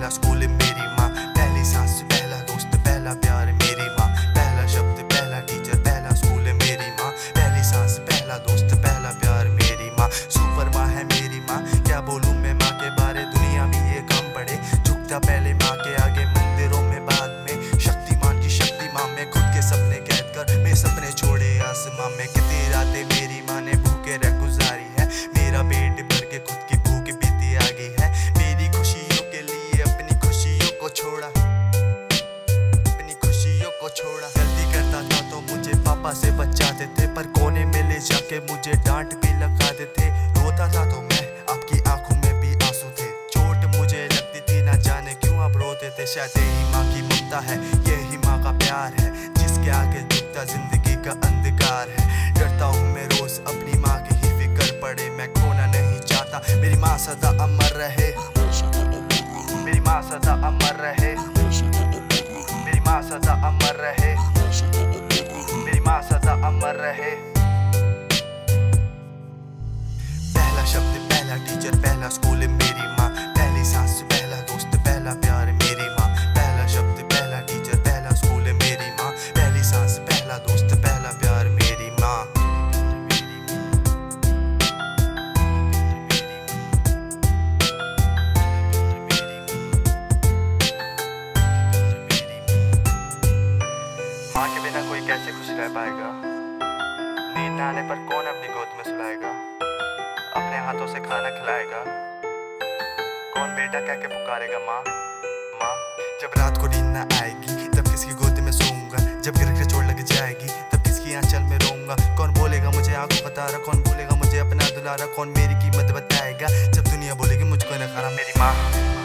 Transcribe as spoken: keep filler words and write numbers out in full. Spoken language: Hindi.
पहला स्कूल मेरी माँ, पहली सांस पहला दोस्त पहला प्यार मेरी माँ, पहला शब्द पहला टीचर पहला स्कूल मेरी माँ, पहली सांस पहला दोस्त पहला प्यार मेरी माँ। सुपर माँ है मेरी माँ, क्या बोलूँ मैं माँ के बारे, दुनिया में ये काम पड़े, झुकता पहले माँ के आगे मंदिरों में बाद में, शक्तिमान की शक्ति माँ में खुद के सपने कैद कर मैं सपने छोड़े आसमां में। कितनी रातें मेरी माँ ने भूखे रह गुजारी है, मेरा पेट भर के खुद की भूख बीती आ गई है, मेरी खुशियों के लिए अपनी खुशियों को छोड़ा, अपनी खुशियों को छोड़ा। गलती करता था तो मुझे पापा से बचाते थे, पर कोने में ले जाके मुझे डांट भी लगाते थे। रोता था तो मैं, आपकी आंखों में भी आंसू थे, चोट मुझे लगती थी ना जाने क्यों आप रोते थे। शायद यही माँ की ममता है, यही माँ का प्यार है, जिसके आगे झुकता जिंदगी का अंधकार है। डरता हूँ मैं रोज अपनी माँ की ही फिक्र पड़े, मैं खोना नहीं चाहता, मेरी माँ सदा अमर रहे, मेरी माँ सदा अमर रहे, मेरी माँ सदा अमर रहे, मेरी माँ सदा अमर रहे। पहला शब्द पहला टीचर पहला स्कूल मेरी माँ, पहली सांस पहला दोस्त पहला प्यार मेरी माँ, पहला शब्द पहला टीचर पहला स्कूल मेरी माँ, पहली सांस पहला दोस्त पहला प्यार मेरी माँ। माँ के बिना कोई कैसे खुश रह पाएगा, नींद न आने पर कौन अपनी गोद में सुलाएगा, अपने हाथों से खाना खिलाएगा, कौन बेटा कह के पुकारेगा माँ माँ। जब रात को नींद न आएगी तब किसकी गोद में सोऊंगा, जब गिर के चोट लग जाएगी तब किसकी आंचल में रोऊंगा, कौन बोलेगा मुझे आंखों का तारा, कौन बोलेगा मुझे अपना दुलारा, कौन मेरी कीमत बताएगा जब दुनिया बोलेगी मुझको नकारा। मेरी माँ